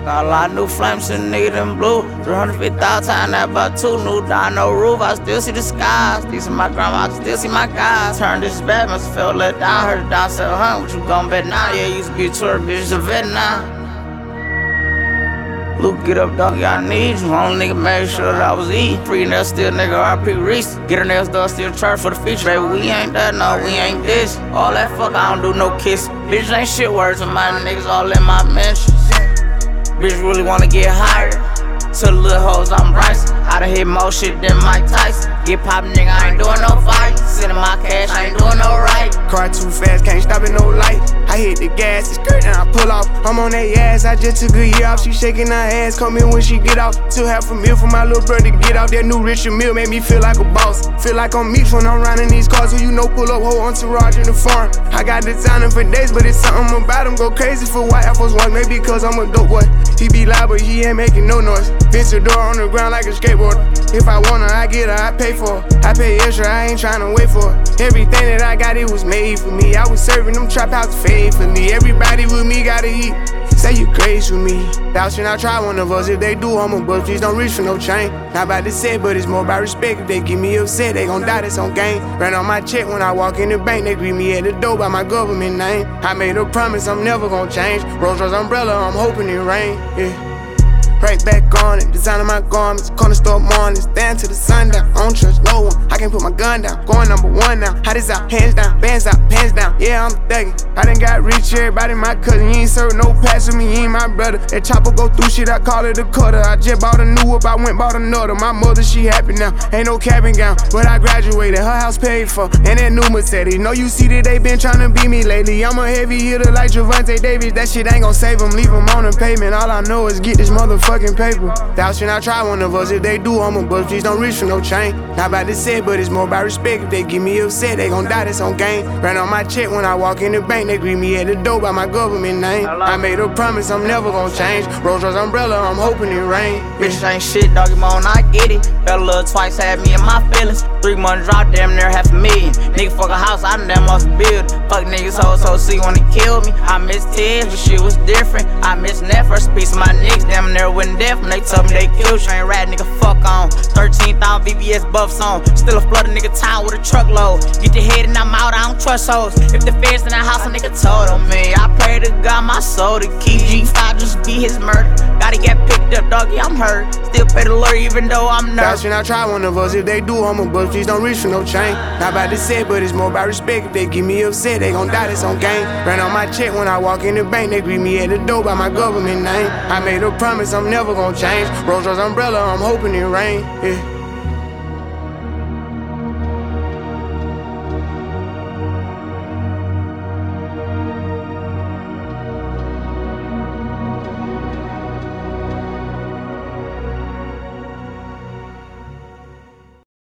Got a lot of new flames and nigga them blue. 350,000 times that about two. New down no roof, I still see the skies. These are my grandma, I can still see my guys. Turned this bad, must feel let down. Heard it down, said, huh, what you gon' bet now? Yeah, used to be a tour, bitch, a vet now. Luke, get up, dog, I need you. Only nigga made sure that I was eating. Free nails, still nigga, RP Reese. Get her nails done, still charge for the feature. Baby, we ain't that, no, we ain't this. All that fuck, I don't do no kiss. Bitch ain't shit words, and my niggas all in my mentions. Bitch really wanna get higher. To the little hoes, I'm Bryson. I done hit more shit than Mike Tyson. Get poppin', nigga, I ain't doing no fight. Sending my cash, I ain't doing no right. Car too fast, can't stop at no light. I hit the gas, it's great, and I pull off. I'm on that ass, I just took a year off. She shaking her ass, come in when she get off. Still half a meal for my little brother to get out. That new Richard Mille made me feel like a boss. Feel like I'm Meeks when I'm riding these cars. Who you know pull up, whole entourage in the farm. I got designing for days, but it's something about him. Go crazy for white Air Force One, maybe cause I'm a dope boy. He be loud, but he ain't making no noise. Fence the door on the ground like a skateboarder. If I want her, I get her, I pay for her. I pay extra, I ain't tryna wait for her. Everything that I got, it was made for me. I was serving them trap house fade for me. Everybody with me gotta eat. Say you crazy with me. Thou should not try one of us. If they do, I'm a bust. Please don't reach for no chain. Not about to say, but it's more about respect. If they give me upset, they gon' die, that's on game. Ran on my check when I walk in the bank. They greet me at the door by my government name. I made a promise I'm never gon' change. Rolls Royce umbrella, I'm hoping it rain. Yeah. Right back on it, designing my garments, corner store mornings, stand to the sundown. I don't trust no one, I can't put my gun down. Going #1 now, how this out, hands down, bands out, pants down. Yeah, I'm thuggin'. I done got rich, everybody my cousin. You ain't serve no pass with me, you ain't my brother. That chopper go through shit, I call it a cutter. I just bought a new whip, I went bought another. My mother, she happy now, ain't no cap and gown. But I graduated, her house paid for, and that new Mercedes. Know you see that they been tryna beat me lately. I'm a heavy hitter like Javante Davis. That shit ain't gon' save him, leave him on the pavement. All I know is get this motherfucking paper. Thou should not try one of us. If they do, I'm a bust. Please don't reach for no chain. Not about to say, but it's more about respect. If they give me upset, they gon' die, that's on game. Ran on my check when I walk in the bank. They greet me at the door by my government name. I made a promise I'm never gon' change. Rolls Royce umbrella, I'm hoping it rain. Bitch ain't shit, doggy moan, I get it. Fell a little twice, had me in my feelings. 3 months drop, damn near $500,000. Nigga fuck a house, I done damn lost a build. Fuck niggas, hoes, see wanna kill me. I miss Ted, but shit was different. I miss that first piece of my niggas, damn near went deaf when they told me they killed you. Ain't rat nigga, fuck on. 13,000 VVS buffs on. Still a flooded nigga town with a truckload. Get your head and I'm out, I don't trust hoes. If the feds in the house, a nigga told on me. I pray to God my soul to keep G5 just be his murder. Gotta get picked up, doggy, I'm hurt. Still pay the lawyer even though I'm Thou nervous. should not try one of us. If they do, I'm a bust. Please don't reach for no chain. Not about to say, but it's more about respect. If they give me upset, they gon' die, that's on game. Ran on my check when I walk in the bank. They greet me at the door by my government name. I made a promise I'm never gon' change. Rolls Royce umbrella, I'm hoping it rain. Yeah.